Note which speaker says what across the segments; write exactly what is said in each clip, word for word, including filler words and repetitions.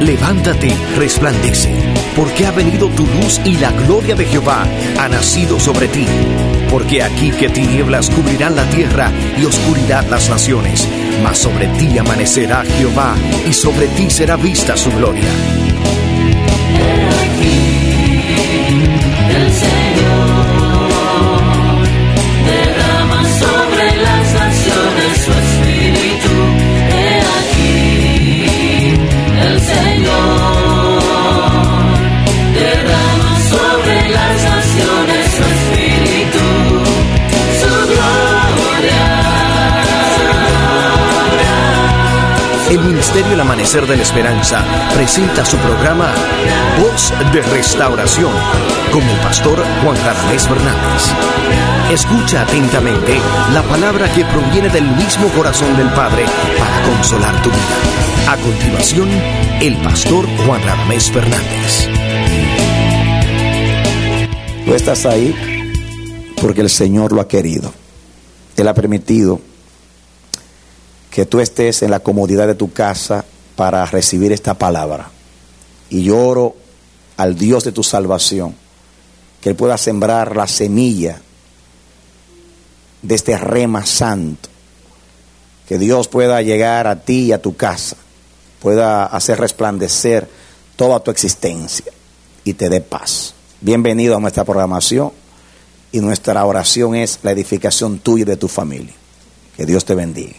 Speaker 1: Levántate, resplandece, porque ha venido tu luz y la gloria de Jehová ha nacido sobre ti. Porque aquí que tinieblas cubrirán la tierra y oscuridad las naciones, mas sobre ti amanecerá Jehová y sobre ti será vista su gloria.
Speaker 2: He aquí, el Señor derrama sobre las naciones su espíritu. He aquí, el Señor derrama sobre las naciones su espíritu, su gloria.
Speaker 1: El Ministerio El Amanecer de la Esperanza presenta su programa Voz de Restauración con el pastor Juan Radamés Fernández. Escucha atentamente la palabra que proviene del mismo corazón del Padre para consolar tu vida. A continuación, el pastor Juan Radamés Fernández.
Speaker 3: Tú estás ahí porque el Señor lo ha querido. Él ha permitido que tú estés en la comodidad de tu casa para recibir esta palabra. Y yo oro al Dios de tu salvación, que Él pueda sembrar la semilla de este rema santo, que Dios pueda llegar a ti y a tu casa, pueda hacer resplandecer toda tu existencia y te dé paz. Bienvenido a nuestra programación, y nuestra oración es la edificación tuya y de tu familia. Que Dios te bendiga.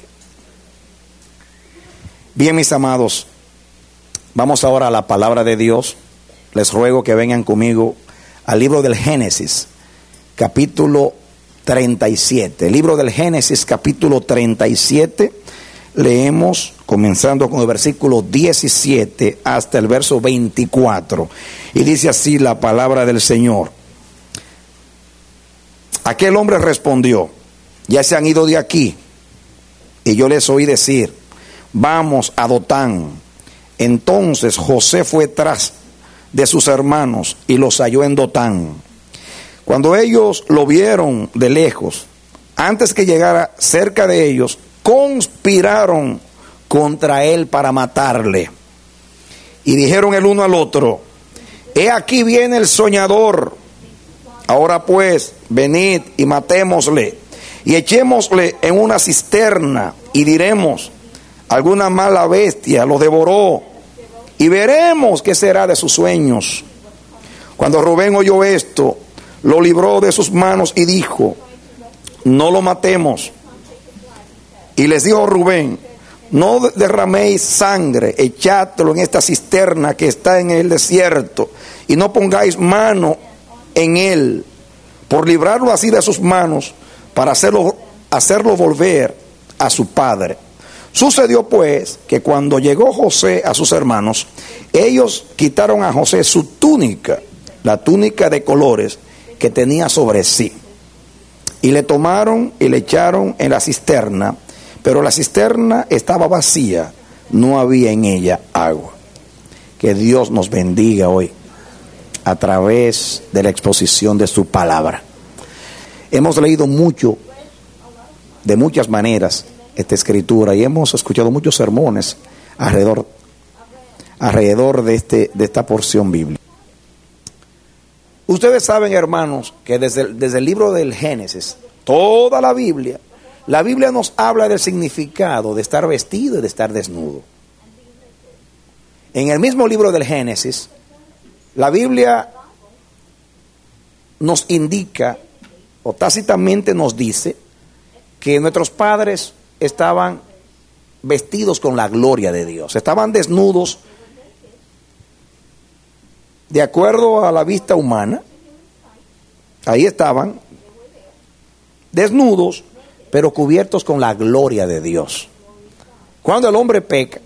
Speaker 3: Bien, mis amados, vamos ahora a la palabra de Dios. Les ruego que vengan conmigo al libro del Génesis, capítulo treinta y siete. El libro del Génesis, capítulo treinta y siete, leemos comenzando con el versículo diecisiete hasta el verso veinticuatro. Y dice así la palabra del Señor. Aquel hombre respondió: ya se han ido de aquí. Y yo les oí decir: vamos a Dotán. Entonces José fue tras de sus hermanos y los halló en Dotán. Cuando ellos lo vieron de lejos, antes que llegara cerca de ellos, conspiraron contra él para matarle. Y dijeron el uno al otro: he aquí viene el soñador. Ahora pues, venid y matémosle, y echémosle en una cisterna, y diremos: alguna mala bestia lo devoró, y veremos qué será de sus sueños. Cuando Rubén oyó esto, lo libró de sus manos y dijo: no lo matemos. Y les dijo Rubén: no derraméis sangre, echádlo en esta cisterna que está en el desierto, y no pongáis mano en él, por librarlo así de sus manos, para hacerlo, hacerlo volver a su padre. Sucedió pues que cuando llegó José a sus hermanos, ellos quitaron a José su túnica, la túnica de colores que tenía sobre sí, y le tomaron y le echaron en la cisterna, pero la cisterna estaba vacía, no había en ella agua. Que Dios nos bendiga hoy a través de la exposición de su palabra. Hemos leído mucho, de muchas maneras, esta escritura, y hemos escuchado muchos sermones alrededor, alrededor de, este, de esta porción bíblica. Ustedes saben, hermanos, que desde el, desde el libro del Génesis, toda la Biblia, la Biblia nos habla del significado de estar vestido y de estar desnudo. En el mismo libro del Génesis, la Biblia nos indica, o tácitamente nos dice, que nuestros padres estaban vestidos con la gloria de Dios, estaban desnudos de acuerdo a la vista humana. Ahí estaban desnudos, pero cubiertos con la gloria de Dios. Cuando el hombre peca,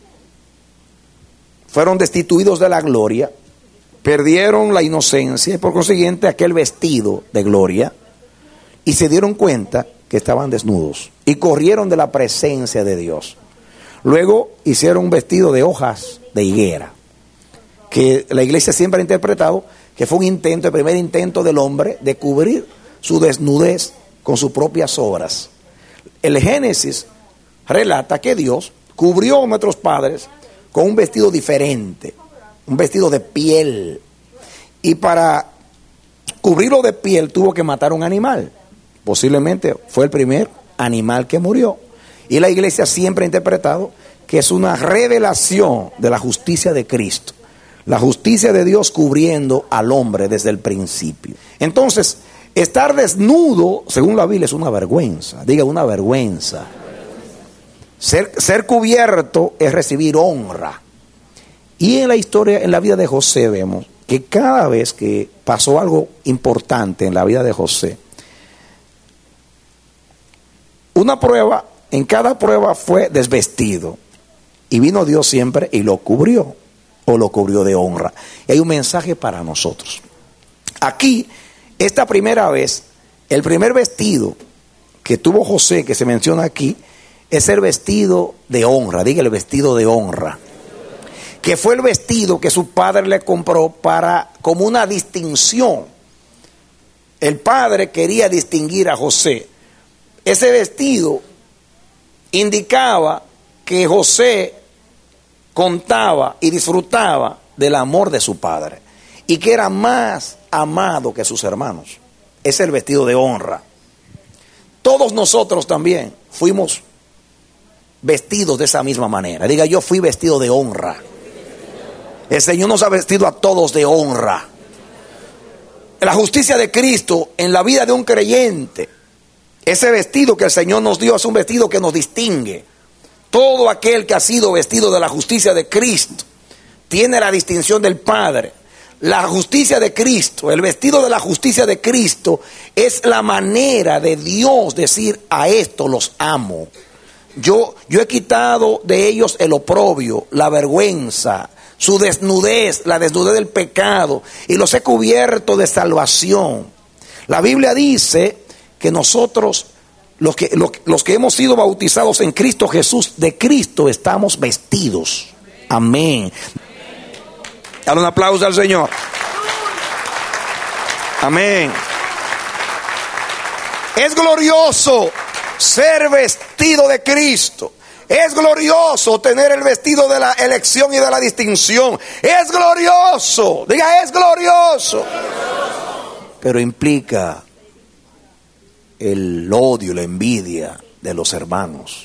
Speaker 3: fueron destituidos de la gloria, perdieron la inocencia y por consiguiente aquel vestido de gloria, y se dieron cuenta que estaban desnudos y corrieron de la presencia de Dios. Luego hicieron un vestido de hojas de higuera, que la iglesia siempre ha interpretado que fue un intento, el primer intento del hombre de cubrir su desnudez con sus propias obras. El Génesis relata que Dios cubrió a nuestros padres con un vestido diferente, un vestido de piel. Y para cubrirlo de piel tuvo que matar un animal. Posiblemente fue el primer animal que murió. Y la iglesia siempre ha interpretado que es una revelación de la justicia de Cristo. La justicia de Dios cubriendo al hombre desde el principio. Entonces, estar desnudo, según la Biblia, es una vergüenza. Diga, una vergüenza. Ser, ser cubierto es recibir honra. Y en la historia, en la vida de José, vemos que cada vez que pasó algo importante en la vida de José, una prueba, en cada prueba fue desvestido. Y vino Dios siempre y lo cubrió, o lo cubrió de honra. Y hay un mensaje para nosotros. Aquí, esta primera vez, el primer vestido que tuvo José, que se menciona aquí, es el vestido de honra. Diga, el vestido de honra. Que fue el vestido que su padre le compró para, como una distinción. El padre quería distinguir a José. Ese vestido indicaba que José contaba y disfrutaba del amor de su padre y que era más amado que sus hermanos. Es el vestido de honra. Todos nosotros también fuimos vestidos de esa misma manera. Diga, yo fui vestido de honra. El Señor nos ha vestido a todos de honra. La justicia de Cristo en la vida de un creyente, ese vestido que el Señor nos dio es un vestido que nos distingue. Todo aquel que ha sido vestido de la justicia de Cristo tiene la distinción del Padre. La justicia de Cristo, el vestido de la justicia de Cristo es la manera de Dios decir, a esto los amo. Yo, yo he quitado de ellos el oprobio, la vergüenza, su desnudez, la desnudez del pecado, y los he cubierto de salvación. La Biblia dice que nosotros, los que, los, los que hemos sido bautizados en Cristo Jesús, de Cristo estamos vestidos. Amén. Dale un aplauso al Señor. Amén. Es glorioso ser vestido de Cristo. Es glorioso tener el vestido de la elección y de la distinción. Es glorioso. Diga, es glorioso. Pero implica el odio, la envidia de los hermanos.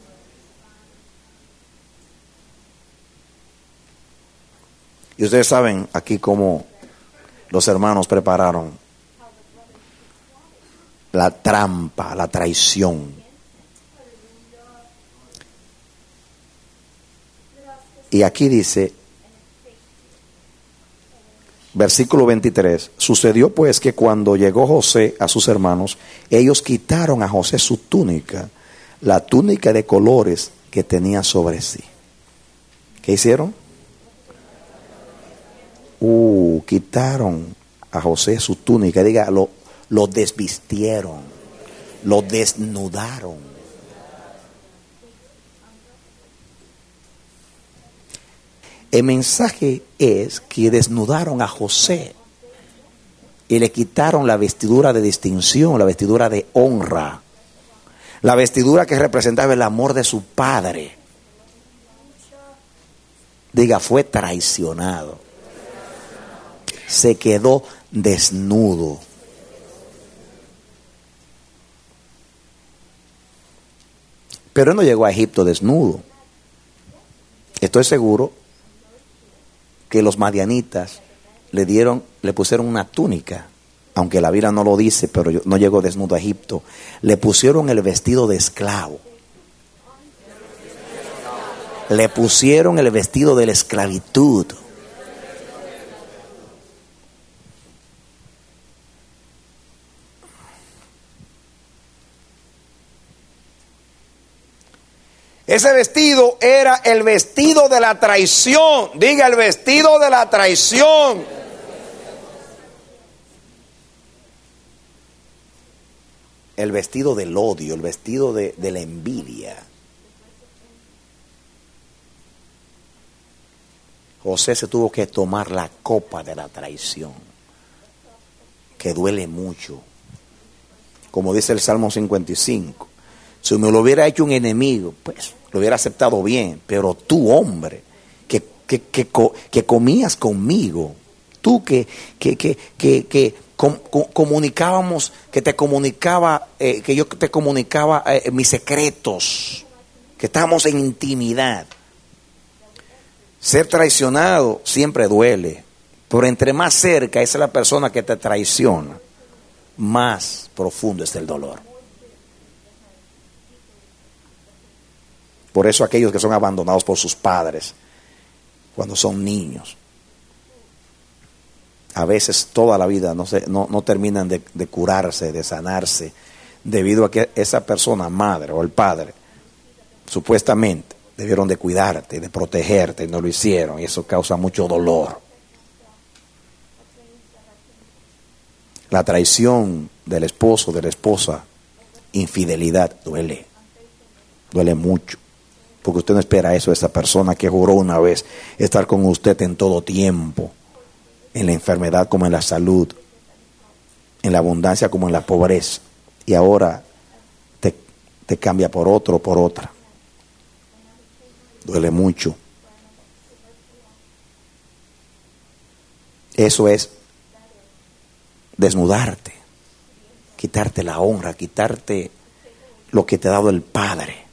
Speaker 3: Y ustedes saben aquí cómo los hermanos prepararon la trampa, la traición. Y aquí dice, versículo veintitrés, sucedió pues que cuando llegó José a sus hermanos, ellos quitaron a José su túnica, la túnica de colores que tenía sobre sí. ¿Qué hicieron? Uh, quitaron a José su túnica, diga, lo, lo desvistieron, lo desnudaron. El mensaje es que desnudaron a José y le quitaron la vestidura de distinción, la vestidura de honra, la vestidura que representaba el amor de su padre. Diga, fue traicionado. Se quedó desnudo. Pero él no llegó a Egipto desnudo. Estoy seguro que los madianitas le dieron, le pusieron una túnica, aunque la Biblia no lo dice, pero no llegó desnudo a Egipto. Le pusieron el vestido de esclavo. Le pusieron el vestido de la esclavitud. Ese vestido era el vestido de la traición. Diga, el vestido de la traición. El vestido del odio, el vestido de, de la envidia. José se tuvo que tomar la copa de la traición, que duele mucho. Como dice el Salmo cincuenta y cinco. Si me lo hubiera hecho un enemigo, pues lo hubiera aceptado bien. Pero tú, hombre, que, que, que comías conmigo, tú que, que, que, que, que com, com, comunicábamos, que te comunicaba, eh, que yo te comunicaba eh, mis secretos, que estábamos en intimidad. Ser traicionado siempre duele, pero entre más cerca es la persona que te traiciona, más profundo es el dolor. Por eso aquellos que son abandonados por sus padres cuando son niños, a veces toda la vida no, se, no, no terminan de, de curarse, de sanarse, debido a que esa persona, madre o el padre, supuestamente debieron de cuidarte, de protegerte, y no lo hicieron, y eso causa mucho dolor. La traición del esposo, de la esposa, infidelidad, duele, duele mucho. Porque usted no espera eso de esa persona que juró una vez estar con usted en todo tiempo, en la enfermedad como en la salud, en la abundancia como en la pobreza, y ahora te, te cambia por otro o por otra. Duele mucho. Eso es desnudarte, quitarte la honra, quitarte lo que te ha dado el Padre.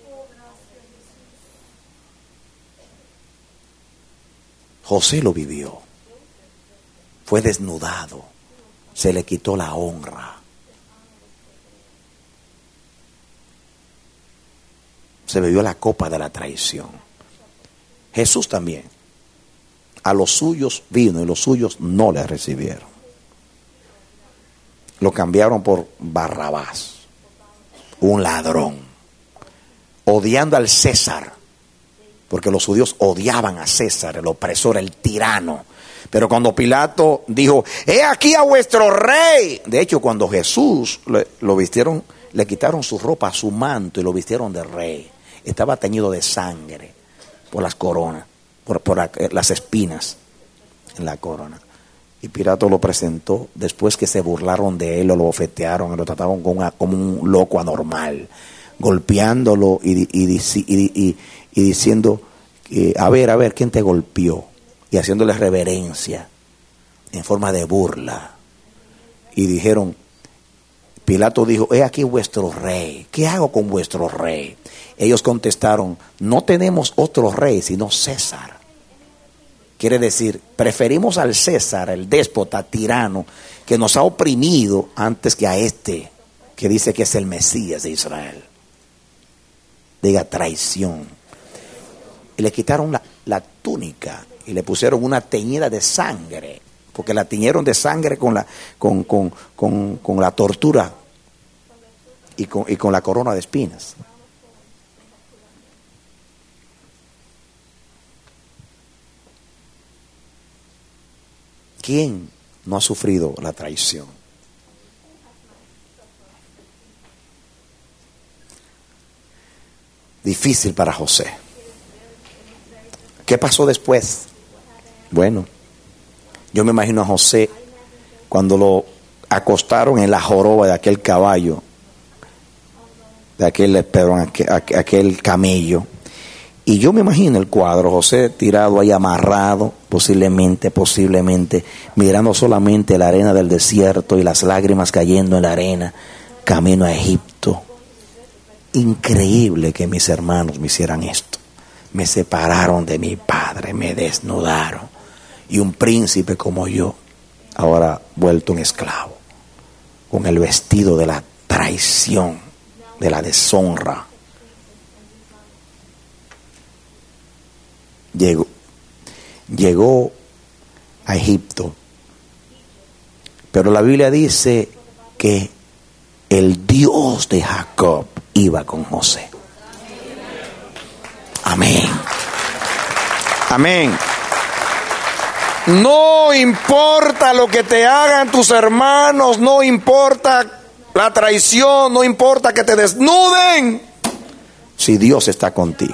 Speaker 3: José lo vivió, fue desnudado, se le quitó la honra, se bebió la copa de la traición. Jesús también, a los suyos vino y los suyos no le recibieron. Lo cambiaron por Barrabás, un ladrón, odiando al César. Porque los judíos odiaban a César, el opresor, el tirano. Pero cuando Pilato dijo, he aquí a vuestro rey. De hecho, cuando Jesús le, lo vistieron, le quitaron su ropa, su manto y lo vistieron de rey. Estaba teñido de sangre por las coronas, por, por la, las espinas en la corona. Y Pilato lo presentó después que se burlaron de él, lo bofetearon, lo trataban como, una, como un loco anormal, golpeándolo y, y, y, y, y Y diciendo, eh, a ver, a ver, ¿quién te golpeó? Y haciéndole reverencia en forma de burla. Y dijeron, Pilato dijo, he aquí vuestro rey. ¿Qué hago con vuestro rey? Ellos contestaron, no tenemos otro rey sino César. Quiere decir, preferimos al César, el déspota tirano, que nos ha oprimido antes que a este, que dice que es el Mesías de Israel. Diga traición. Y le quitaron la, la túnica y le pusieron una teñida de sangre, porque la tiñeron de sangre con la, con, con, con, con la tortura y con, y con la corona de espinas. ¿Quién no ha sufrido la traición? Difícil para José. ¿Qué pasó después? Bueno, yo me imagino a José cuando lo acostaron en la joroba de aquel caballo, de aquel, perdón, aquel, aquel camello. Y yo me imagino el cuadro, José tirado ahí amarrado, posiblemente, posiblemente, mirando solamente la arena del desierto y las lágrimas cayendo en la arena, camino a Egipto. Increíble que mis hermanos me hicieran esto. Me separaron de mi padre, me desnudaron. Y un príncipe como yo, ahora vuelto un esclavo, con el vestido de la traición, de la deshonra. Llegó, llegó a Egipto. Pero la Biblia dice que el Dios de Jacob iba con José. Amén. Amén. No importa lo que te hagan tus hermanos, no importa la traición, no importa que te desnuden, si Dios está contigo.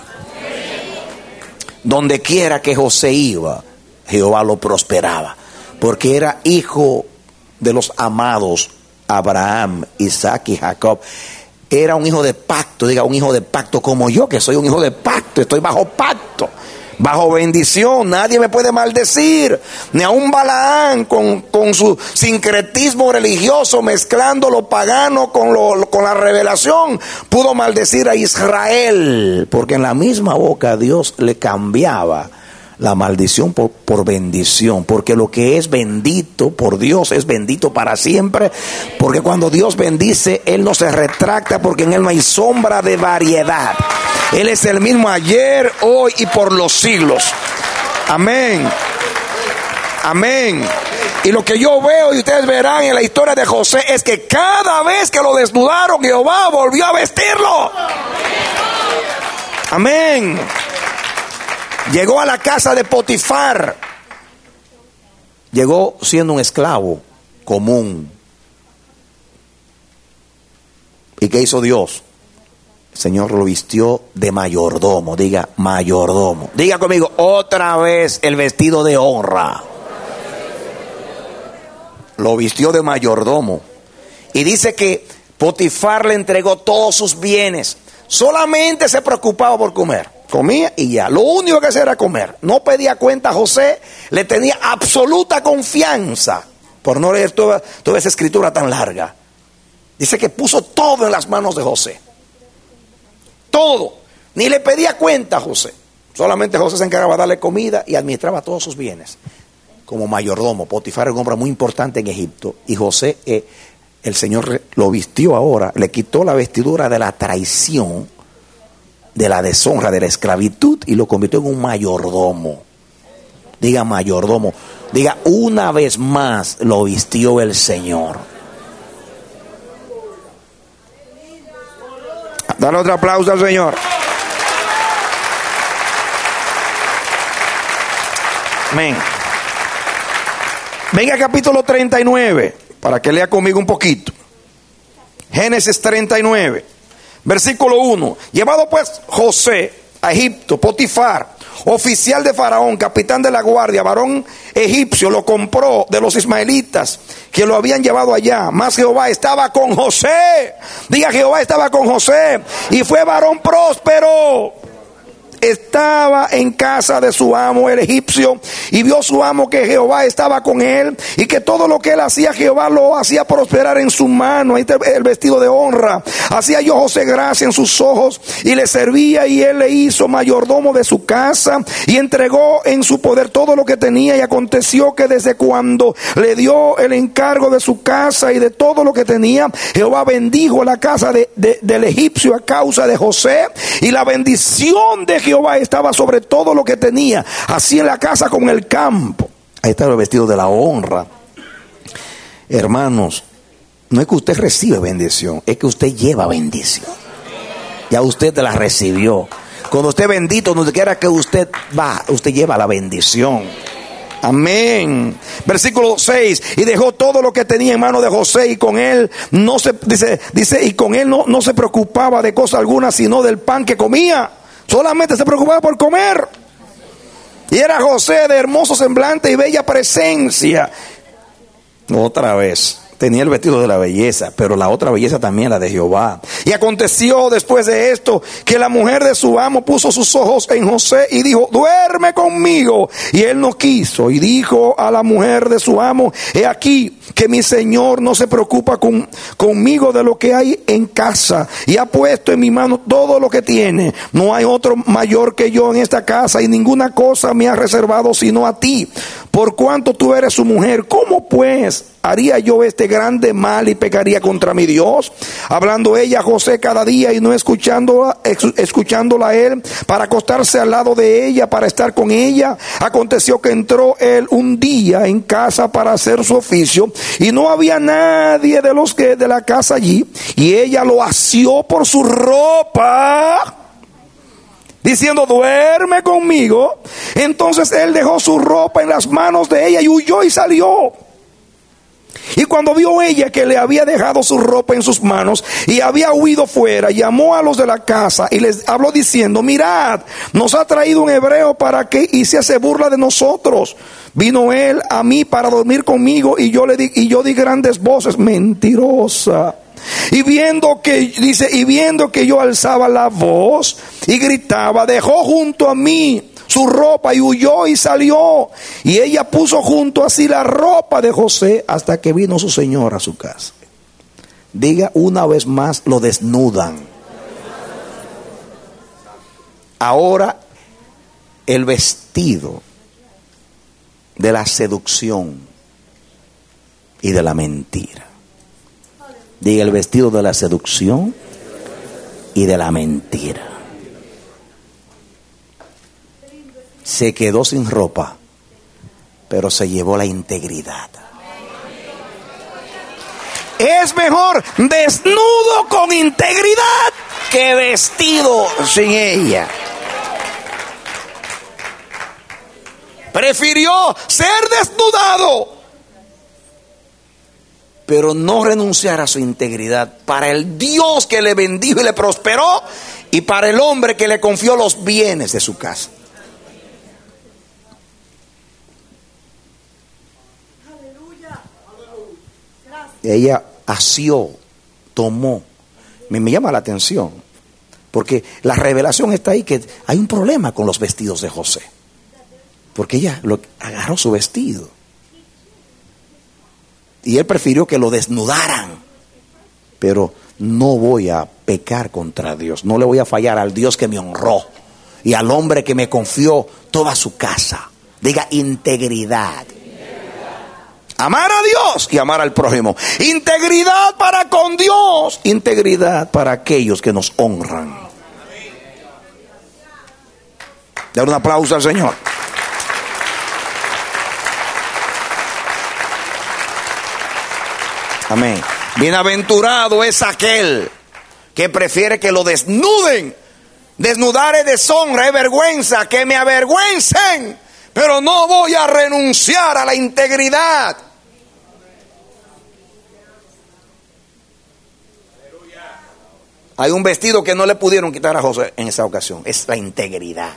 Speaker 3: Donde quiera que José iba, Jehová lo prosperaba, porque era hijo de los amados Abraham, Isaac y Jacob. Era un hijo de pacto, diga, un hijo de pacto como yo, que soy un hijo de pacto, estoy bajo pacto, bajo bendición, nadie me puede maldecir. Ni aun Balaán con, con su sincretismo religioso, mezclando lo pagano con, lo, con la revelación, pudo maldecir a Israel, porque en la misma boca Dios le cambiaba la maldición por, por bendición, porque lo que es bendito por Dios es bendito para siempre, porque cuando Dios bendice, Él no se retracta, porque en Él no hay sombra de variedad. Él es el mismo ayer, hoy y por los siglos. Amén. Amén. Y lo que yo veo y ustedes verán en la historia de José es que cada vez que lo desnudaron, Jehová volvió a vestirlo. Amén. Llegó a la casa de Potifar. Llegó siendo un esclavo común. ¿Y qué hizo Dios? El Señor lo vistió de mayordomo. Diga, mayordomo. Diga conmigo, otra vez el vestido de honra. Lo vistió de mayordomo. Y dice que Potifar le entregó todos sus bienes. Solamente se preocupaba por comer. Comía y ya. Lo único que hacía era comer. No pedía cuenta a José. Le tenía absoluta confianza. Por no leer toda, toda esa escritura tan larga. Dice que puso todo en las manos de José. Todo. Ni le pedía cuenta a José. Solamente José se encargaba de darle comida y administraba todos sus bienes. Como mayordomo. Potifar era un hombre muy importante en Egipto. Y José, eh, el Señor lo vistió ahora. Le quitó la vestidura de la traición, de la deshonra, de la esclavitud, y lo convirtió en un mayordomo. Diga mayordomo. Diga, una vez más lo vistió el Señor. Dale otro aplauso al Señor. Amén. Venga, capítulo treinta y nueve, para que lea conmigo un poquito. Génesis treinta y nueve. Versículo uno. Llevado pues José a Egipto, Potifar, oficial de Faraón, capitán de la guardia, varón egipcio, lo compró de los ismaelitas que lo habían llevado allá. Mas Jehová estaba con José. Diga, Jehová estaba con José. Y fue varón próspero. Estaba en casa de su amo el egipcio, y vio su amo que Jehová estaba con él, y que todo lo que él hacía, Jehová lo hacía prosperar en su mano. Ahí está el vestido de honra. Hacía yo José gracia en sus ojos, y le servía, y él le hizo mayordomo de su casa, y entregó en su poder todo lo que tenía. Y aconteció que desde cuando le dio el encargo de su casa y de todo lo que tenía, Jehová bendijo la casa de, de, del egipcio a causa de José, y la bendición de Jehová Jehová estaba sobre todo lo que tenía, así en la casa como en el campo. Ahí está el vestido de la honra. Hermanos, no es que usted recibe bendición, es que usted lleva bendición. Ya usted la recibió. Cuando usted es bendito, donde quiera que usted va, usted lleva la bendición. Amén. Versículo seis. Y dejó todo lo que tenía en mano de José, y con él no se dice, dice y con él no, no se preocupaba de cosa alguna, sino del pan que comía. Solamente se preocupaba por comer. Y era José de hermoso semblante y bella presencia. Otra vez. Tenía el vestido de la belleza, pero la otra belleza también la de Jehová. Y aconteció después de esto que la mujer de su amo puso sus ojos en José y dijo, duerme conmigo. Y él no quiso. Y dijo a la mujer de su amo, he aquí que mi señor no se preocupa con, conmigo de lo que hay en casa, y ha puesto en mi mano todo lo que tiene. No hay otro mayor que yo en esta casa, y ninguna cosa me ha reservado sino a ti, por cuanto tú eres su mujer. ¿Cómo pues haría yo este grande mal y pecaría contra mi Dios? Hablando ella a José cada día y no escuchándola, escuchándola a él, para acostarse al lado de ella, para estar con ella. Aconteció que entró él un día en casa para hacer su oficio, y no había nadie de los que de la casa allí, y ella lo asió por su ropa, diciendo, duerme conmigo. Entonces él dejó su ropa en las manos de ella y huyó y salió. Y cuando vio ella que le había dejado su ropa en sus manos y había huido fuera, llamó a los de la casa y les habló diciendo, mirad, nos ha traído un hebreo para que hiciese burla de nosotros. Vino él a mí para dormir conmigo, y yo le di, y yo di grandes voces. Mentirosa. Y viendo que, dice, y viendo que yo alzaba la voz y gritaba, dejó junto a mí su ropa y huyó y salió. Y ella puso junto a sí la ropa de José hasta que vino su señor a su casa. Diga una vez más, lo desnudan. Ahora el vestido de la seducción y de la mentira. Diga, el vestido de la seducción y de la mentira. Se quedó sin ropa, pero se llevó la integridad. Es mejor desnudo con integridad que vestido sin ella. Prefirió ser desnudado, pero no renunciar a su integridad para el Dios que le bendijo y le prosperó, y para el hombre que le confió los bienes de su casa. Ella asió, tomó. Me, me llama la atención, porque la revelación está ahí, que hay un problema con los vestidos de José. Porque ella lo, agarró su vestido y él prefirió que lo desnudaran. Pero no voy a pecar contra Dios, no le voy a fallar al Dios que me honró y al hombre que me confió toda su casa. Diga, integridad. Amar a Dios y amar al prójimo. Integridad para con Dios, integridad para aquellos que nos honran. Dar un aplauso al Señor. Amén. Bienaventurado es aquel que prefiere que lo desnuden. Desnudar es deshonra, es vergüenza, que me avergüencen, pero no voy a renunciar a la integridad. Hay un vestido que no le pudieron quitar a José en esa ocasión, es la integridad.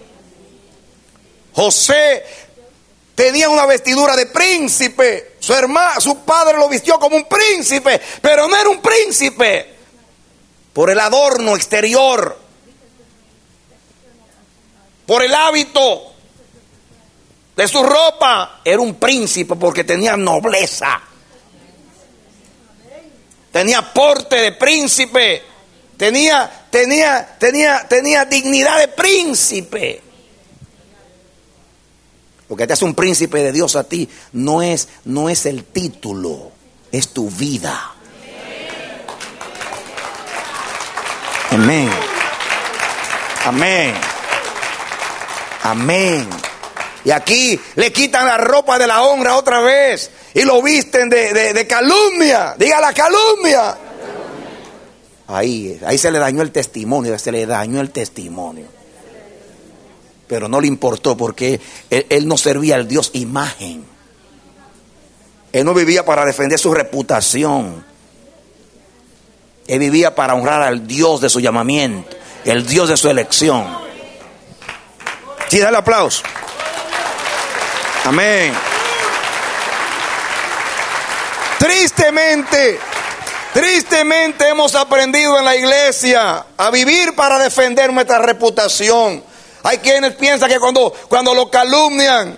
Speaker 3: José tenía una vestidura de príncipe. Su hermano, su padre lo vistió como un príncipe, pero no era un príncipe por el adorno exterior, por el hábito de su ropa. Era un príncipe porque tenía nobleza, tenía porte de príncipe, tenía, tenía, tenía, tenía dignidad de príncipe. Lo que te hace un príncipe de Dios a ti no es, no es el título, es tu vida. Amén. Amén. Amén. Y aquí le quitan la ropa de la honra otra vez y lo visten de, de, de calumnia. Diga la calumnia. Ahí, ahí se le dañó el testimonio, se le dañó el testimonio. Pero no le importó porque él, él no servía al Dios imagen. Él no vivía para defender su reputación. Él vivía para honrar al Dios de su llamamiento, el Dios de su elección. Sí, dale aplauso. Amén. Tristemente, tristemente hemos aprendido en la iglesia a vivir para defender nuestra reputación. Hay quienes piensan que cuando, cuando lo calumnian,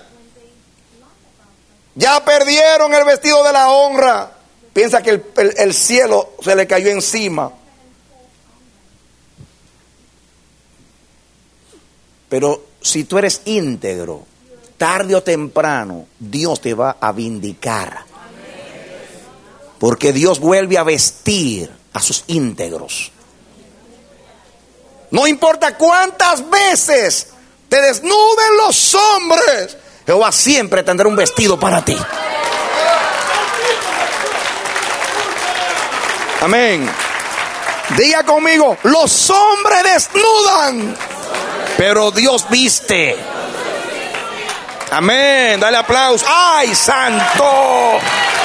Speaker 3: ya perdieron el vestido de la honra. Piensa que el, el, el cielo se le cayó encima. Pero si tú eres íntegro, tarde o temprano, Dios te va a vindicar. Porque Dios vuelve a vestir a sus íntegros. No importa cuántas veces te desnuden los hombres, Jehová siempre tendrá un vestido para ti. Amén. Diga conmigo, los hombres desnudan, pero Dios viste. Amén. Dale aplauso. ¡Ay, santo!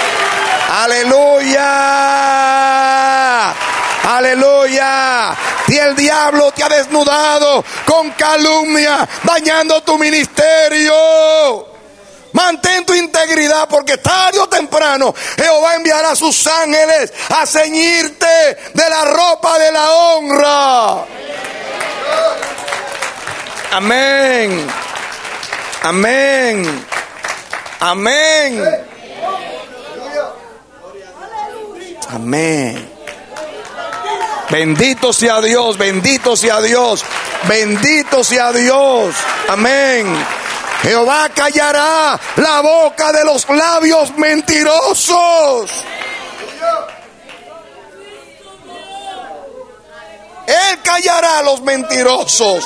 Speaker 3: ¡Aleluya! ¡Aleluya! Y el diablo te ha desnudado con calumnia, dañando tu ministerio. Mantén tu integridad, porque tarde o temprano Jehová enviará a sus ángeles a ceñirte de la ropa de la honra. Amén. Amén. Amén. Amén. Bendito sea Dios, bendito sea Dios, bendito sea Dios. Amén. Jehová callará la boca de los labios mentirosos. Él callará a los mentirosos.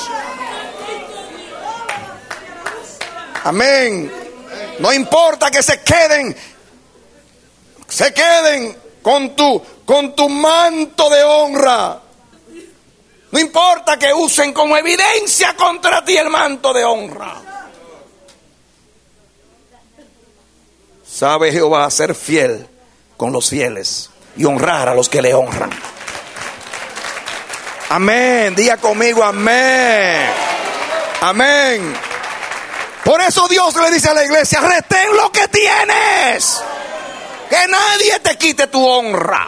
Speaker 3: Amén. No importa que se queden, se queden con tu, con tu manto de honra. No importa que usen como evidencia contra ti el manto de honra. Sabe Jehová ser fiel con los fieles y honrar a los que le honran. Amén. Diga conmigo, amén. Amén. Por eso Dios le dice a la iglesia: retén lo que tienes, que nadie te quite tu honra.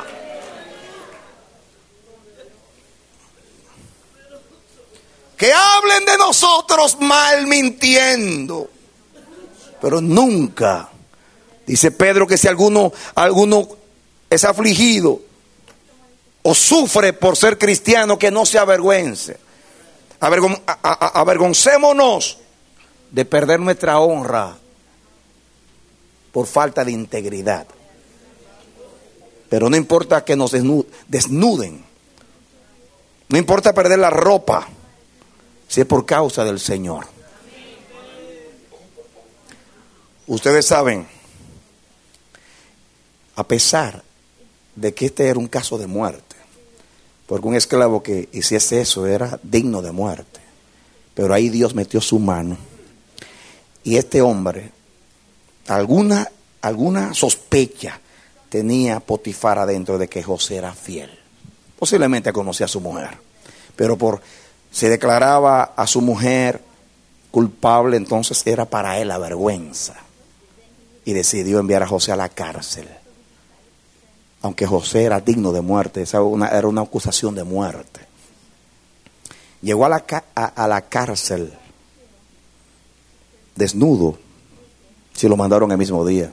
Speaker 3: Que hablen de nosotros mal mintiendo, pero nunca, dice Pedro, que si alguno, alguno es afligido o sufre por ser cristiano, que no se avergüence. Avergon, a, a, avergoncémonos de perder nuestra honra por falta de integridad. Pero no importa que nos desnuden, no importa perder la ropa, si es por causa del Señor. Ustedes saben, a pesar de que este era un caso de muerte, porque un esclavo que hiciese eso era digno de muerte, pero ahí Dios metió su mano. Y este hombre, alguna, alguna sospecha tenía Potifar adentro de que José era fiel. Posiblemente conocía a su mujer, pero por se declaraba a su mujer culpable, entonces era para él la vergüenza. Y decidió enviar a José a la cárcel. Aunque José era digno de muerte, esa era una, era una acusación de muerte. Llegó a la, a, a la cárcel desnudo, si lo mandaron el mismo día.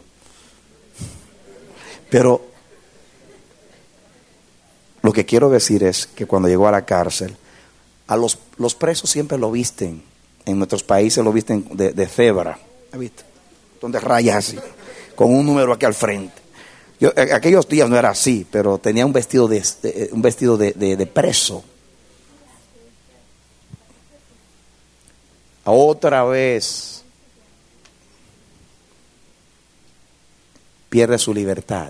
Speaker 3: Pero lo que quiero decir es que cuando llegó a la cárcel, a los, los presos siempre lo visten, en nuestros países lo visten de, de cebra, ¿viste? Donde rayas así, con un número aquí al frente. Yo, aquellos días no era así, pero tenía un vestido de, de un vestido de, de, de preso. Otra vez pierde su libertad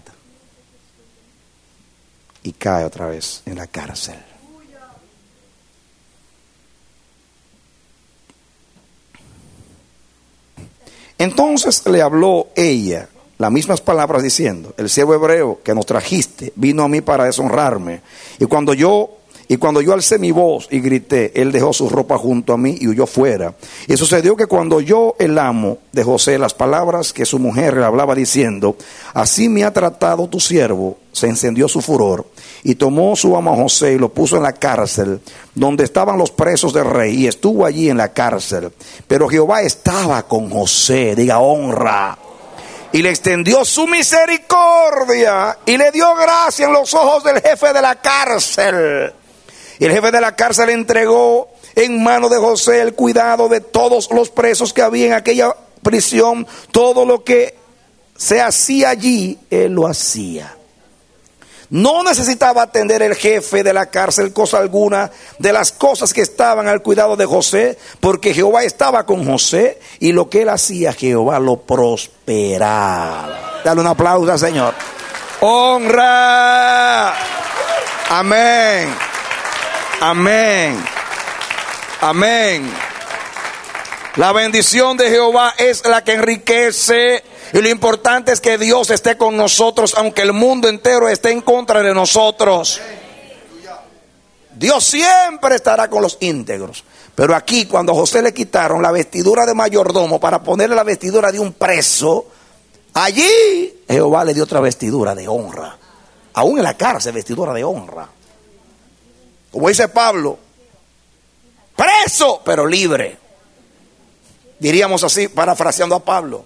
Speaker 3: y cae otra vez en la cárcel. Entonces le habló ella las mismas palabras diciendo: el siervo hebreo que nos trajiste vino a mí para deshonrarme, y cuando yo y cuando yo alcé mi voz y grité, él dejó su ropa junto a mí y huyó fuera. Y sucedió que cuando oyó el amo de José las palabras que su mujer le hablaba diciendo: así me ha tratado tu siervo, se encendió su furor y tomó su amo a José y lo puso en la cárcel donde estaban los presos del rey, y estuvo allí en la cárcel. Pero Jehová estaba con José, diga honra, y le extendió su misericordia y le dio gracia en los ojos del jefe de la cárcel. Y el jefe de la cárcel entregó en mano de José el cuidado de todos los presos que había en aquella prisión. Todo lo que se hacía allí, él lo hacía. No necesitaba atender el jefe de la cárcel cosa alguna de las cosas que estaban al cuidado de José, porque Jehová estaba con José, y lo que él hacía, Jehová lo prosperaba. Dale un aplauso al Señor. Honra. Amén. Amén. Amén. La bendición de Jehová es la que enriquece. Y lo importante es que Dios esté con nosotros, aunque el mundo entero esté en contra de nosotros. Dios siempre estará con los íntegros. Pero aquí, cuando a José le quitaron la vestidura de mayordomo para ponerle la vestidura de un preso, allí Jehová le dio otra vestidura de honra. Aún en la cárcel, vestidura de honra. Como dice Pablo, preso pero libre. Diríamos así, parafraseando a Pablo.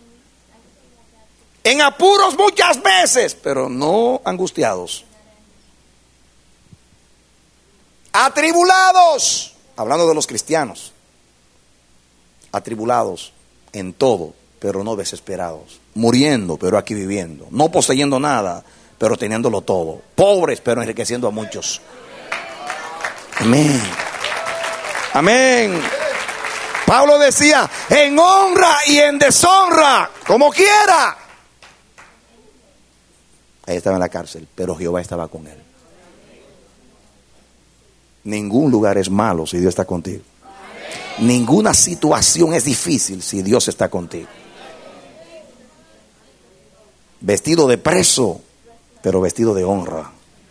Speaker 3: En apuros muchas veces, pero no angustiados. Atribulados, hablando de los cristianos. Atribulados en todo, pero no desesperados. Muriendo, pero aquí viviendo. No poseyendo nada, pero teniéndolo todo. Pobres, pero enriqueciendo a muchos. Amén. Amén. Pablo decía, en honra y en deshonra, como quiera. Ahí estaba en la cárcel, pero Jehová estaba con él. Ningún lugar es malo si Dios está contigo. Ninguna situación es difícil si Dios está contigo. Vestido de preso, pero vestido de honra.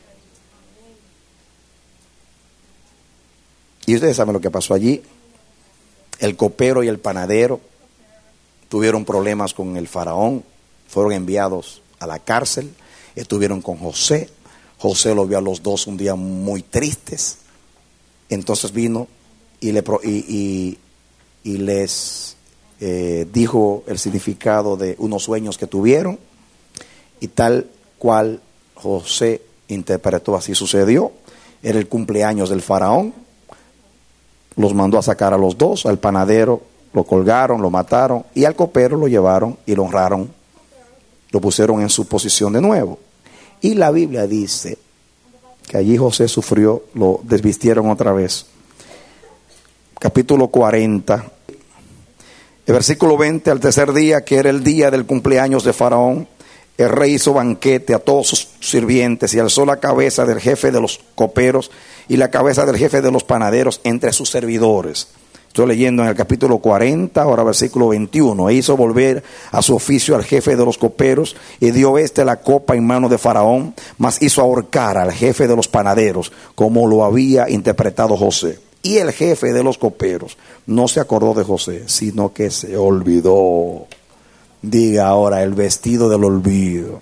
Speaker 3: Y ustedes saben lo que pasó allí. El copero y el panadero tuvieron problemas con el faraón. Fueron enviados a la cárcel. Estuvieron con José. José lo vio a los dos un día muy tristes. Entonces vino y, le, y, y, y les eh, dijo el significado de unos sueños que tuvieron. Y tal cual José interpretó, así sucedió. Era el cumpleaños del faraón. Los mandó a sacar a los dos. Al panadero lo colgaron, lo mataron. Y al copero lo llevaron y lo honraron. Lo pusieron en su posición de nuevo. Y la Biblia dice que allí José sufrió, lo desvistieron otra vez. Capítulo cuarenta, el versículo veinte, al tercer día, que era el día del cumpleaños de Faraón, el rey hizo banquete a todos sus sirvientes y alzó la cabeza del jefe de los coperos y la cabeza del jefe de los panaderos entre sus servidores. Estoy leyendo en el capítulo cuarenta, ahora versículo veintiuno. E hizo volver a su oficio al jefe de los coperos y dio este la copa en mano de Faraón, mas hizo ahorcar al jefe de los panaderos, como lo había interpretado José. Y el jefe de los coperos no se acordó de José, sino que se olvidó. Diga ahora, el vestido del olvido.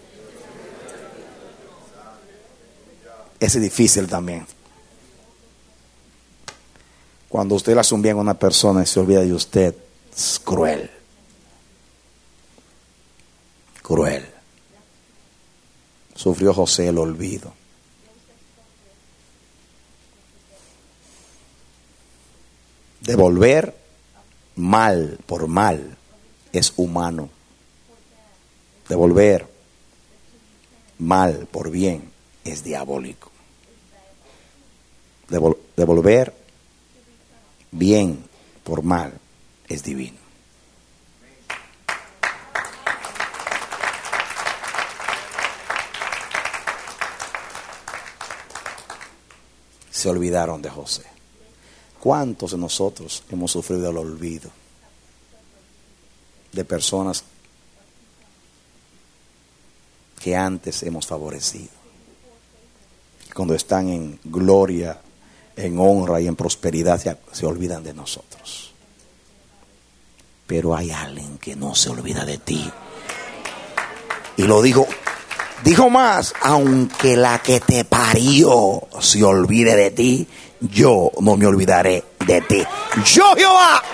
Speaker 3: Ese es difícil también. Cuando usted le hace un bien a una persona y se olvida de usted, es cruel. Cruel. Sufrió José el olvido. Devolver mal por mal es humano. Devolver mal por bien es diabólico. Devol- devolver bien por mal es divino. Se olvidaron de José. ¿Cuántos de nosotros hemos sufrido el olvido de personas que antes hemos favorecido? Cuando están en gloria, en honra y en prosperidad, se, se olvidan de nosotros. Pero hay alguien que no se olvida de ti. Y lo dijo, dijo más, aunque la que te parió se olvide de ti, yo no me olvidaré de ti. Yo, Jehová.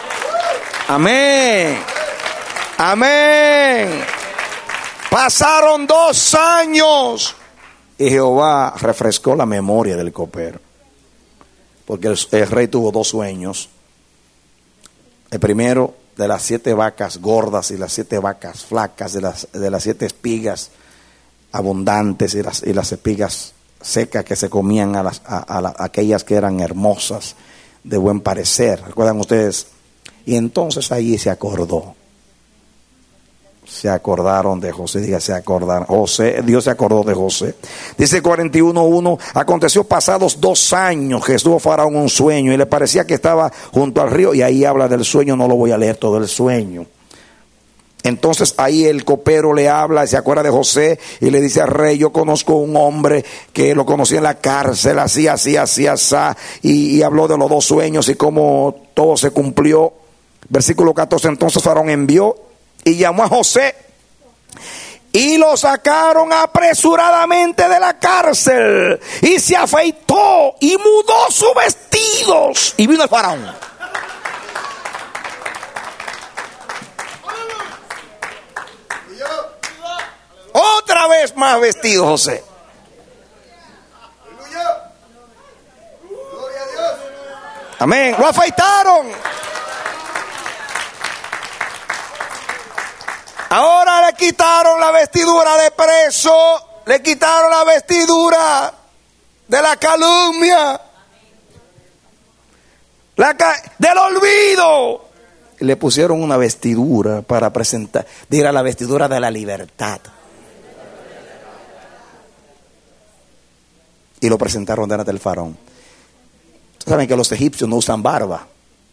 Speaker 3: Amén. Amén. Pasaron dos años y Jehová refrescó la memoria del copero. Porque el, el rey tuvo dos sueños. El primero de las siete vacas gordas y las siete vacas flacas, de las, de las siete espigas abundantes y las, y las espigas secas que se comían a, las, a, a, la, a aquellas que eran hermosas, de buen parecer. ¿Recuerdan ustedes? Y entonces ahí se acordó. Se acordaron de José, diga, se acordaron. José, Dios se acordó de José. Dice cuarenta y uno uno, aconteció pasados dos años que estuvo Faraón un sueño y le parecía que estaba junto al río, y ahí habla del sueño, no lo voy a leer todo el sueño. Entonces ahí el copero le habla y se acuerda de José y le dice al rey, yo conozco un hombre que lo conocí en la cárcel, así, así, así, así, y, y habló de los dos sueños y cómo todo se cumplió. Versículo catorce, entonces Faraón envió y llamó a José y lo sacaron apresuradamente de la cárcel y se afeitó y mudó sus vestidos y vino el Faraón. vez más vestido José. Amén. Lo afeitaron. Ahora le quitaron la vestidura de preso, le quitaron la vestidura de la calumnia, la ca- del olvido. Le pusieron una vestidura para presentar, dirá la vestidura de la libertad. Y lo presentaron delante del faraón. Saben que los egipcios no usan barba.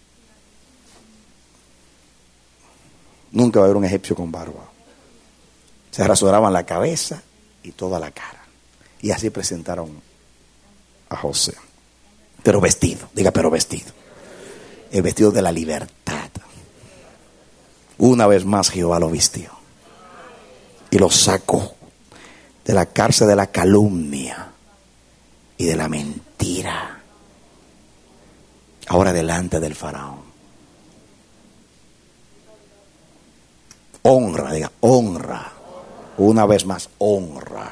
Speaker 3: Nunca va a haber un egipcio con barba. Se rasuraban la cabeza y toda la cara. Y así presentaron a José. Pero vestido, diga pero vestido. El vestido de la libertad. Una vez más Jehová lo vistió. Y lo sacó de la cárcel de la calumnia y de la mentira. Ahora delante del faraón. Honra, diga, honra. Una vez más, honra.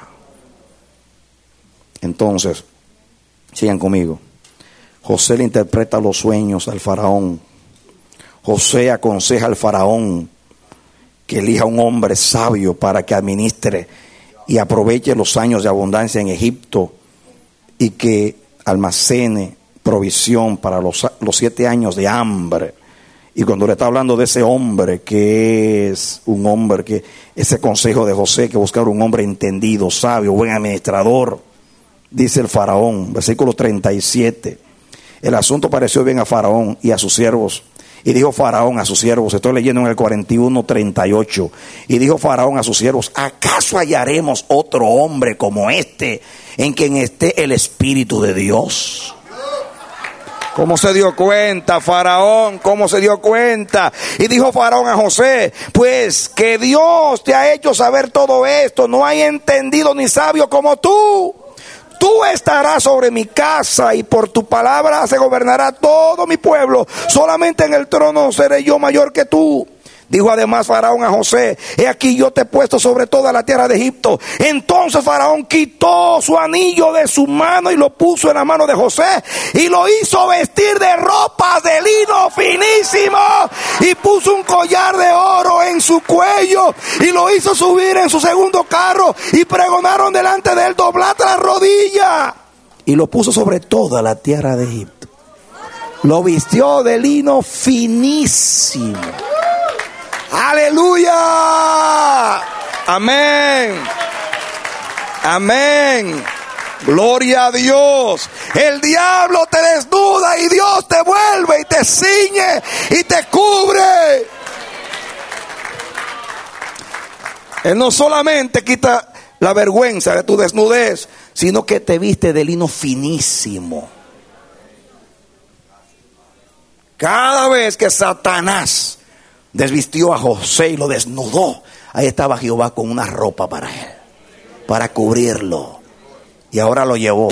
Speaker 3: Entonces, sigan conmigo. José le interpreta los sueños al faraón. José aconseja al faraón que elija un hombre sabio para que administre y aproveche los años de abundancia en Egipto y que almacene provisión para los, los siete años de hambre. Y cuando le está hablando de ese hombre, que es un hombre que, ese consejo de José, que buscar un hombre entendido, sabio, buen administrador, dice el faraón, versículo treinta y siete, el asunto pareció bien a faraón y a sus siervos. Y dijo Faraón a sus siervos, estoy leyendo en el cuarenta y uno, treinta y ocho, y dijo Faraón a sus siervos, ¿acaso hallaremos otro hombre como este, en quien esté el Espíritu de Dios? ¿Cómo se dio cuenta Faraón? ¿Cómo se dio cuenta? Y dijo Faraón a José, pues que Dios te ha hecho saber todo esto, no hay entendido ni sabio como tú. Tú estarás sobre mi casa y por tu palabra se gobernará todo mi pueblo. Solamente en el trono seré yo mayor que tú. Dijo además Faraón a José, he aquí yo te he puesto sobre toda la tierra de Egipto. Entonces Faraón quitó su anillo de su mano y lo puso en la mano de José y lo hizo vestir de ropas de lino finísimo y puso un collar de oro en su cuello y lo hizo subir en su segundo carro y pregonaron delante de él, doblad la rodilla, y lo puso sobre toda la tierra de Egipto. Lo vistió de lino finísimo. Aleluya. Amén. Amén. Gloria a Dios. El diablo te desnuda y Dios te vuelve y te ciñe y te cubre. Él no solamente quita la vergüenza de tu desnudez, sino que te viste de lino finísimo. Cada vez que Satanás desvistió a José y lo desnudó, ahí estaba Jehová con una ropa para él, para cubrirlo. Y ahora lo llevó.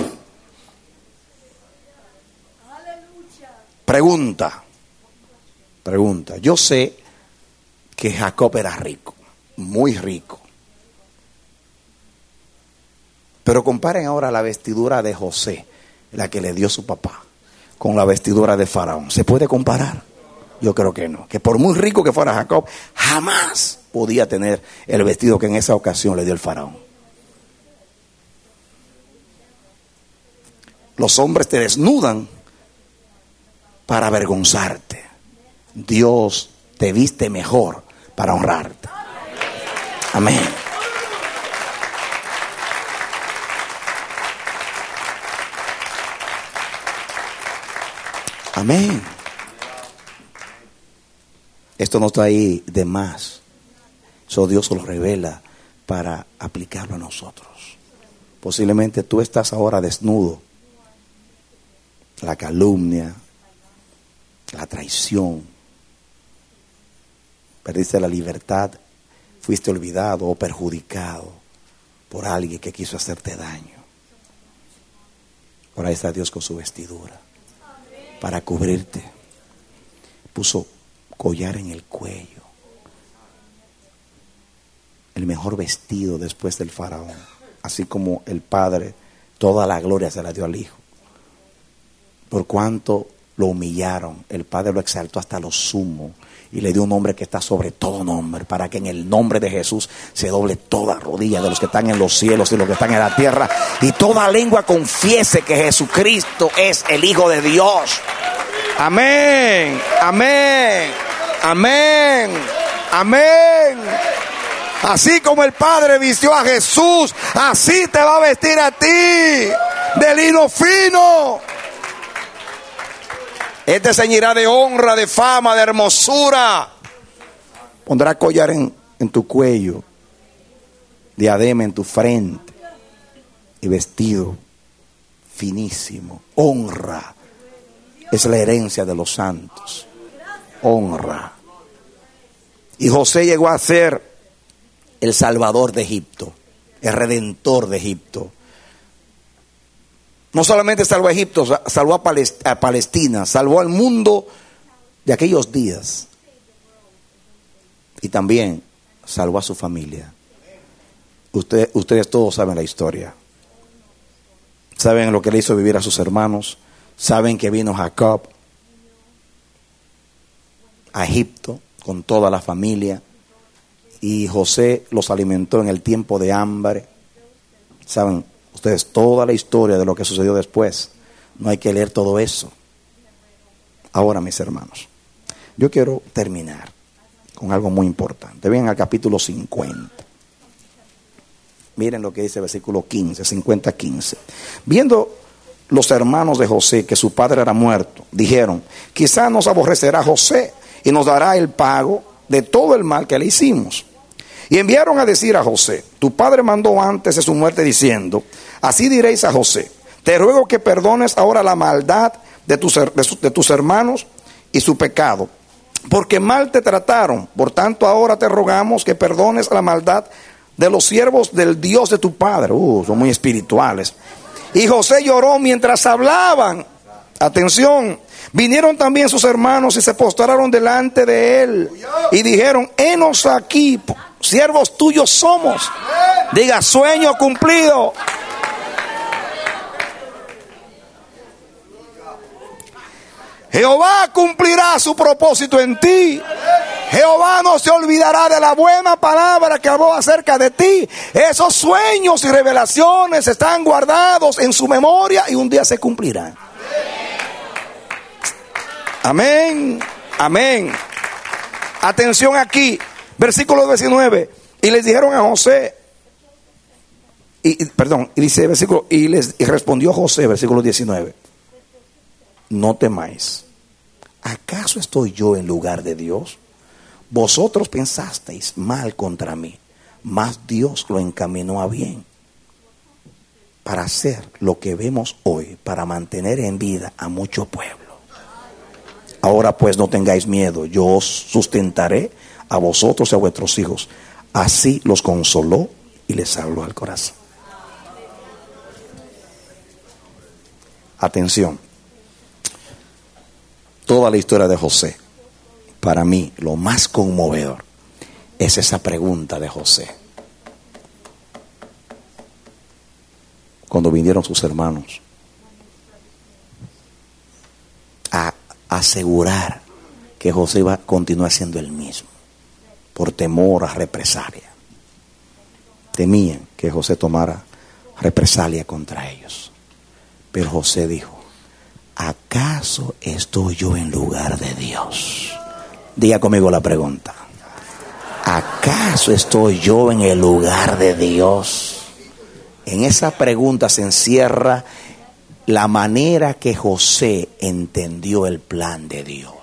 Speaker 3: Pregunta, pregunta. Yo sé que Jacob era rico, muy rico. Pero comparen ahora la vestidura de José, la que le dio su papá, con la vestidura de Faraón. ¿Se puede comparar? Yo creo que no. Que por muy rico que fuera Jacob, jamás podía tener el vestido que en esa ocasión le dio el faraón. Los hombres te desnudan para avergonzarte. Dios te viste mejor para honrarte. Amén. Amén. Esto no está ahí de más. Eso Dios lo revela para aplicarlo a nosotros. Posiblemente tú estás ahora desnudo. La calumnia, la traición, perdiste la libertad, fuiste olvidado o perjudicado por alguien que quiso hacerte daño. Por ahí está Dios con su vestidura para cubrirte. Puso collar en el cuello. el mejor vestido después del faraón. Así como el Padre, toda la gloria se la dio al Hijo. Por cuanto lo humillaron, el Padre lo exaltó hasta lo sumo y le dio un nombre que está sobre todo nombre, para que en el nombre de Jesús se doble toda rodilla de los que están en los cielos y los que están en la tierra, y toda lengua confiese que Jesucristo es el Hijo de Dios. Amén, amén, amén, amén. Así como el Padre vistió a Jesús, así te va a vestir a ti, de lino fino. Él te ceñirá de honra, de fama, de hermosura. Pondrá collar en, en tu cuello, diadema en tu frente y vestido finísimo. Honra es la herencia de los santos. Honra. Y José llegó a ser el salvador de Egipto, el redentor de Egipto. No solamente salvó a Egipto, salvó a Palestina, salvó al mundo de aquellos días. Y también salvó a su familia. Ustedes, ustedes todos saben la historia. Saben lo que le hizo vivir a sus hermanos. Saben que vino Jacob a Egipto con toda la familia. Y José los alimentó en el tiempo de hambre. Saben ustedes toda la historia de lo que sucedió después. No hay que leer todo eso. Ahora, mis hermanos, yo quiero terminar con algo muy importante. Ven al capítulo cincuenta. Miren lo que dice el versículo quince, cincuenta, quince. Viendo los hermanos de José que su padre era muerto, dijeron: quizá nos aborrecerá José y nos dará el pago de todo el mal que le hicimos. Y enviaron a decir a José: tu padre mandó antes de su muerte diciendo: así diréis a José, te ruego que perdones ahora la maldad de tus, de, su, de tus hermanos y su pecado, porque mal te trataron. Por tanto ahora te rogamos que perdones la maldad de los siervos del Dios de tu padre. Uh, son muy espirituales. Y José lloró mientras hablaban. Atención. Vinieron también sus hermanos y se postraron delante de él y dijeron: henos aquí, siervos tuyos somos. Diga: sueño cumplido. Jehová cumplirá su propósito en ti. Jehová no se olvidará de la buena palabra que habló acerca de ti. Esos sueños y revelaciones están guardados en su memoria y un día se cumplirán. Amén, amén. Atención aquí, versículo diecinueve. Y les dijeron a José, y, y, perdón, y dice versículo, y les y respondió José, versículo diecinueve: no temáis, ¿acaso estoy yo en lugar de Dios? Vosotros pensasteis mal contra mí, mas Dios lo encaminó a bien, para hacer lo que vemos hoy, para mantener en vida a mucho pueblo. Ahora pues no tengáis miedo, yo os sustentaré a vosotros y a vuestros hijos. Así los consoló y les habló al corazón. Atención. Toda la historia de José, para mí lo más conmovedor es esa pregunta de José. Cuando vinieron sus hermanos a asegurar que José iba a continuar siendo el mismo, por temor a represalia. Temían que José tomara represalia contra ellos. Pero José dijo: ¿acaso estoy yo en lugar de Dios? Diga conmigo la pregunta: ¿acaso estoy yo en el lugar de Dios? En esa pregunta se encierra la manera que José entendió el plan de Dios.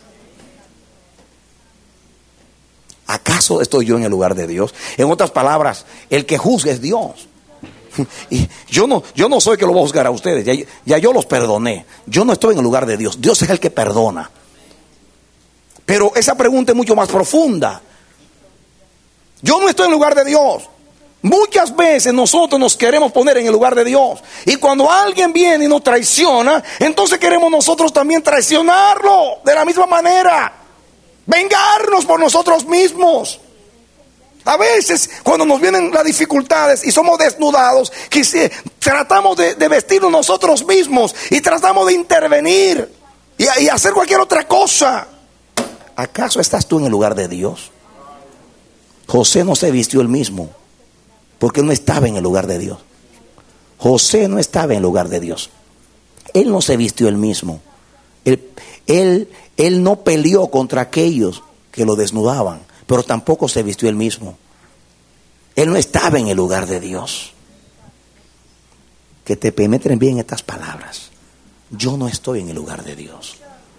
Speaker 3: ¿Acaso estoy yo en el lugar de Dios? En otras palabras, el que juzga es Dios. Y yo no, yo no soy que lo voy a juzgar a ustedes. Ya, ya yo los perdoné. Yo no estoy en el lugar de Dios. Dios es el que perdona. Pero esa pregunta es mucho más profunda. Yo no estoy en el lugar de Dios. Muchas veces nosotros nos queremos poner en el lugar de Dios. Y cuando alguien viene y nos traiciona, entonces queremos nosotros también traicionarlo de la misma manera. Vengarnos por nosotros mismos. A veces cuando nos vienen las dificultades y somos desnudados, quisi- tratamos de, de vestirnos nosotros mismos y tratamos de intervenir y, y hacer cualquier otra cosa. ¿Acaso estás tú en el lugar de Dios? José no se vistió él mismo porque no estaba en el lugar de Dios. José no estaba en el lugar de Dios. Él no se vistió él mismo. Él, él, él no peleó contra aquellos que lo desnudaban, pero tampoco se vistió él mismo. Él no estaba en el lugar de Dios. Que te penetren bien estas palabras. Yo no estoy en el lugar de Dios.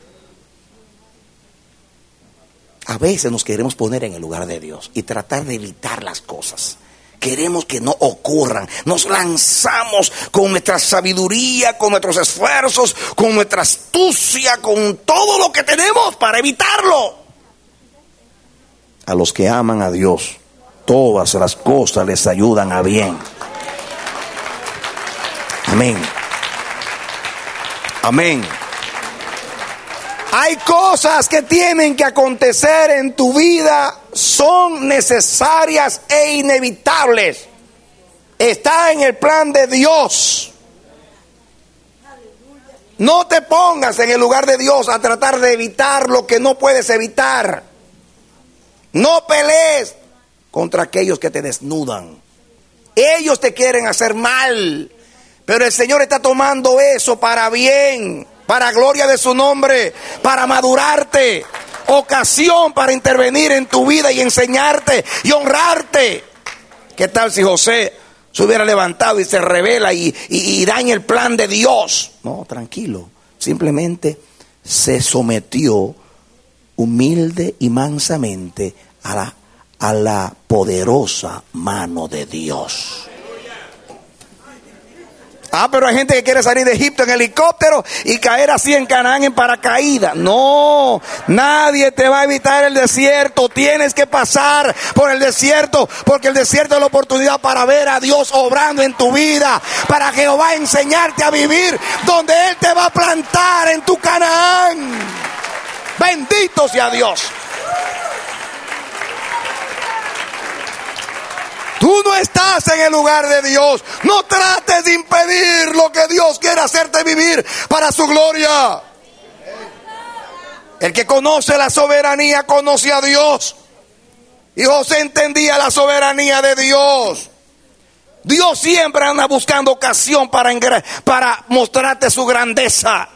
Speaker 3: A veces nos queremos poner en el lugar de Dios y tratar de evitar las cosas. Queremos que no ocurran. Nos lanzamos con nuestra sabiduría, con nuestros esfuerzos, con nuestra astucia, con todo lo que tenemos para evitarlo. A los que aman a Dios, todas las cosas les ayudan a bien. Amén. Amén. Hay cosas que tienen que acontecer en tu vida, son necesarias e inevitables. Está en el plan de Dios. No te pongas en el lugar de Dios a tratar de evitar lo que no puedes evitar. No pelees contra aquellos que te desnudan. Ellos te quieren hacer mal, pero el Señor está tomando eso para bien, para gloria de su nombre, para madurarte, ocasión para intervenir en tu vida y enseñarte y honrarte. ¿Qué tal si José se hubiera levantado y se revela y, y, y daña el plan de Dios? No, tranquilo, simplemente se sometió humilde y mansamente a la, a la poderosa mano de Dios. Ah, pero hay gente que quiere salir de Egipto en helicóptero y caer así en Canaán en paracaídas. No, nadie te va a evitar el desierto. Tienes que pasar por el desierto, porque el desierto es la oportunidad para ver a Dios obrando en tu vida, para Jehová enseñarte a vivir donde Él te va a plantar en tu Canaán. Bendito sea Dios. Tú no estás en el lugar de Dios. No trates de impedir lo que Dios quiere hacerte vivir para su gloria. El que conoce la soberanía conoce a Dios. Y José entendía la soberanía de Dios. Dios siempre anda buscando ocasión para, para mostrarte su grandeza.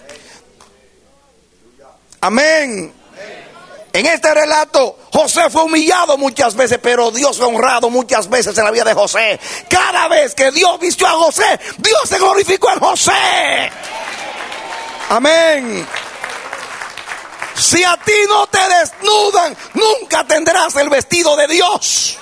Speaker 3: Amén. En este relato, José fue humillado muchas veces, pero Dios fue honrado muchas veces en la vida de José. Cada vez que Dios vistió a José, Dios se glorificó en José. Amén. Si a ti no te desnudan, nunca tendrás el vestido de Dios.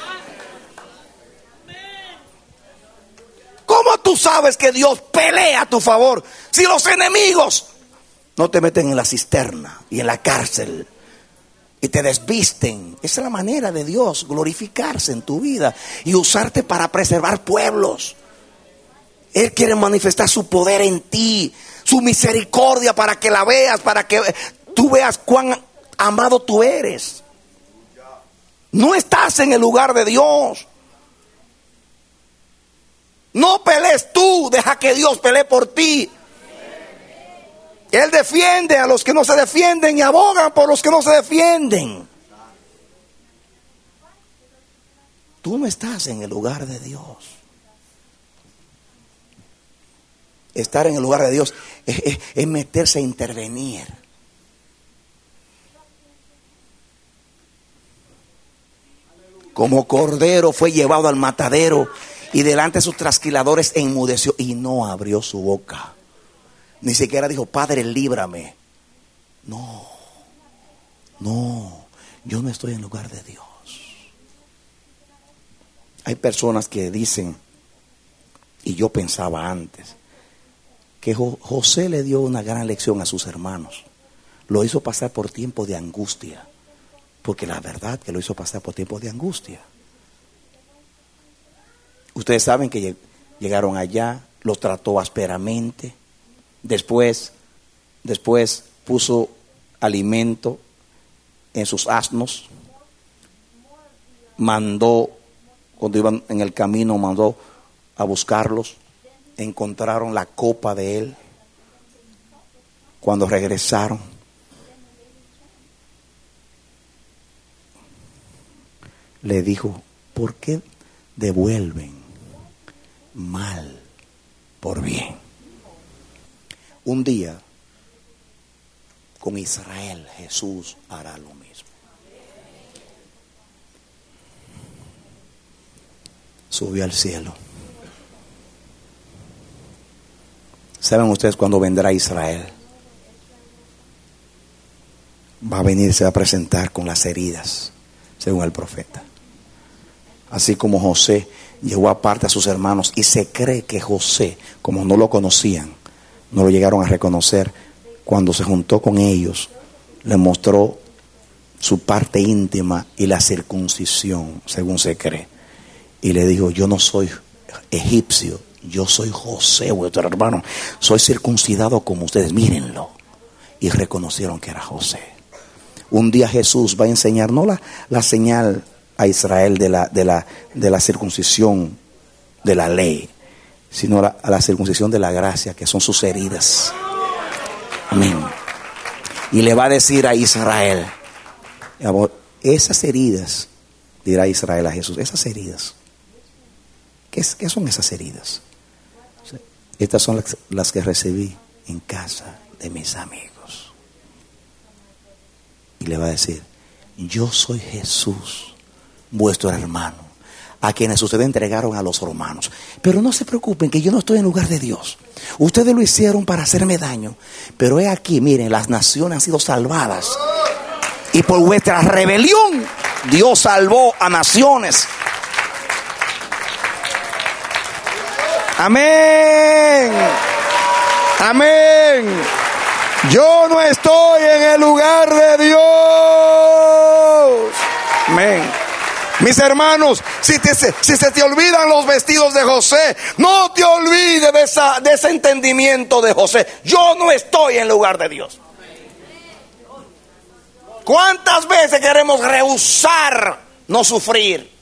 Speaker 3: ¿Cómo tú sabes que Dios pelea a tu favor si los enemigos no te meten en la cisterna y en la cárcel y te desvisten? Esa es la manera de Dios glorificarse en tu vida y usarte para preservar pueblos. Él quiere manifestar su poder en ti, su misericordia, para que la veas, para que tú veas cuán amado tú eres. No estás en el lugar de Dios. No pelees tú, deja que Dios pelee por ti. Él defiende a los que no se defienden y aboga por los que no se defienden. Tú no estás en el lugar de Dios. Estar en el lugar de Dios es, es, es meterse a intervenir. Como cordero fue llevado al matadero y delante de sus trasquiladores enmudeció y no abrió su boca. Ni siquiera dijo, Padre, líbrame. No, no, yo no estoy en lugar de Dios. Hay personas que dicen, y yo pensaba antes, que Jo- José le dio una gran lección a sus hermanos. Lo hizo pasar por tiempos de angustia, porque la verdad que lo hizo pasar por tiempos de angustia. Ustedes saben que lleg- llegaron allá, los trató ásperamente. Después, después puso alimento en sus asnos. mandó, cuando iban en el camino, mandó a buscarlos. Encontraron la copa de él. Cuando regresaron, le dijo: ¿por qué devuelven mal por bien? Un día con Israel Jesús hará lo mismo. Subió al cielo. ¿Saben ustedes cuándo vendrá Israel? Va a venir, se va a presentar con las heridas, según el profeta. Así como José llevó aparte a sus hermanos, y se cree que José, como no lo conocían, no lo llegaron a reconocer, cuando se juntó con ellos, le mostró su parte íntima y la circuncisión, según se cree. Y le dijo: yo no soy egipcio, yo soy José, vuestro hermano, soy circuncidado como ustedes, mírenlo. Y reconocieron que era José. Un día Jesús va a enseñar, no la, la señal a Israel de la, de, la, de la circuncisión de la ley, sino la, a la circuncisión de la gracia, que son sus heridas. Amén. Y le va a decir a Israel, esas heridas, dirá Israel a Jesús, esas heridas, ¿qué, es, qué son esas heridas? Estas son las, las que recibí en casa de mis amigos. Y le va a decir: yo soy Jesús, vuestro hermano, a quienes ustedes entregaron a los romanos. Pero no se preocupen, que yo no estoy en lugar de Dios. Ustedes lo hicieron para hacerme daño, pero he aquí, miren, las naciones han sido salvadas, y por vuestra rebelión Dios salvó a naciones. Amén. Amén. Yo no estoy en el lugar de Dios. Amén. Mis hermanos, si, te, si se te olvidan los vestidos de José, no te olvides de, esa, de ese entendimiento de José. Yo no estoy en el lugar de Dios. ¿Cuántas veces queremos rehusar no sufrir?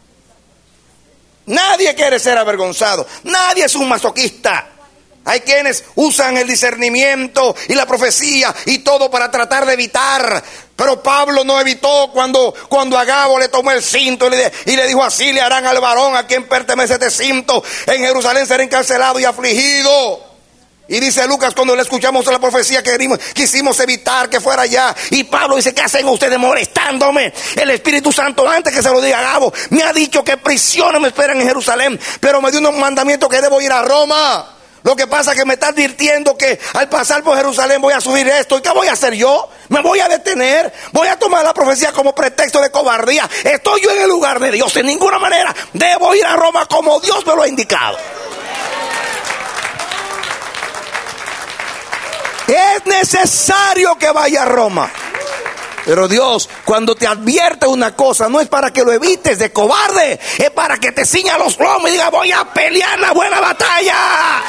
Speaker 3: Nadie quiere ser avergonzado. Nadie es un masoquista. Hay quienes usan el discernimiento y la profecía y todo para tratar de evitar. Pero Pablo no evitó cuando, cuando Agabo le tomó el cinto y le, y le dijo: así le harán al varón a quien pertenece este cinto. En Jerusalén será encarcelado y afligido. Y dice Lucas, cuando le escuchamos la profecía, que quisimos evitar que fuera allá. Y Pablo dice: ¿qué hacen ustedes molestándome? El Espíritu Santo, antes que se lo diga a Agabo, me ha dicho que prisiones me esperan en Jerusalén, pero me dio un mandamiento que debo ir a Roma. Lo que pasa es que me está advirtiendo que al pasar por Jerusalén voy a subir esto. ¿Y qué voy a hacer yo? ¿Me voy a detener? ¿Voy a tomar la profecía como pretexto de cobardía? ¿Estoy yo en el lugar de Dios? En ninguna manera. Debo ir a Roma como Dios me lo ha indicado. Es necesario que vaya a Roma. Pero Dios, cuando te advierte una cosa, no es para que lo evites de cobarde, es para que te ciña los lomos y diga: voy a pelear la buena batalla.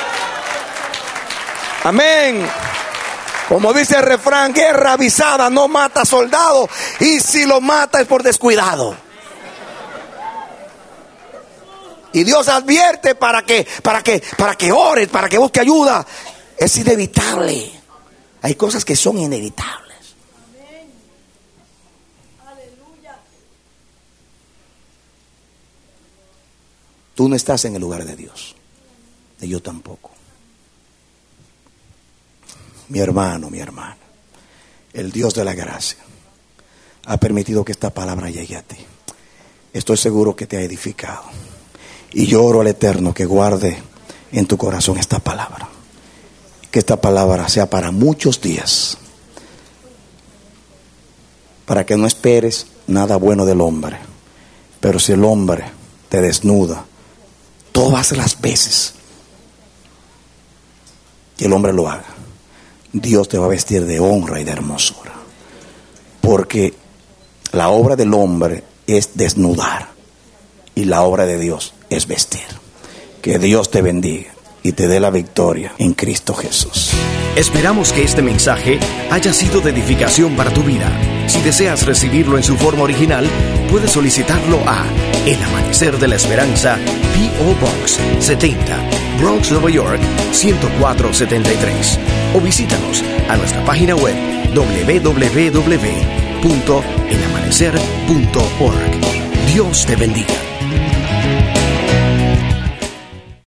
Speaker 3: Amén. Como dice el refrán, guerra avisada no mata soldado, y si lo mata es por descuidado. Y Dios advierte para que, para que, para que ores, para que busque ayuda. Es inevitable. Hay cosas que son inevitables. Tú no estás en el lugar de Dios, y yo tampoco. Mi hermano, mi hermana, el Dios de la gracia ha permitido que esta palabra llegue a ti. Estoy seguro que te ha edificado, y yo oro al Eterno que guarde en tu corazón esta palabra, que esta palabra sea para muchos días, para que no esperes nada bueno del hombre. Pero si el hombre te desnuda todas las veces que el hombre lo haga, Dios te va a vestir de honra y de hermosura, porque la obra del hombre es desnudar y la obra de Dios es vestir. Que Dios te bendiga y te dé la victoria en Cristo Jesús.
Speaker 1: Esperamos que este mensaje haya sido de edificación para tu vida. Si deseas recibirlo en su forma original, puedes solicitarlo a El Amanecer de la Esperanza, P O Box setenta, Bronx, Nueva York, ciento cuatro setenta y tres. O visítanos a nuestra página web doble u doble u doble u punto el amanecer punto org. Dios te bendiga.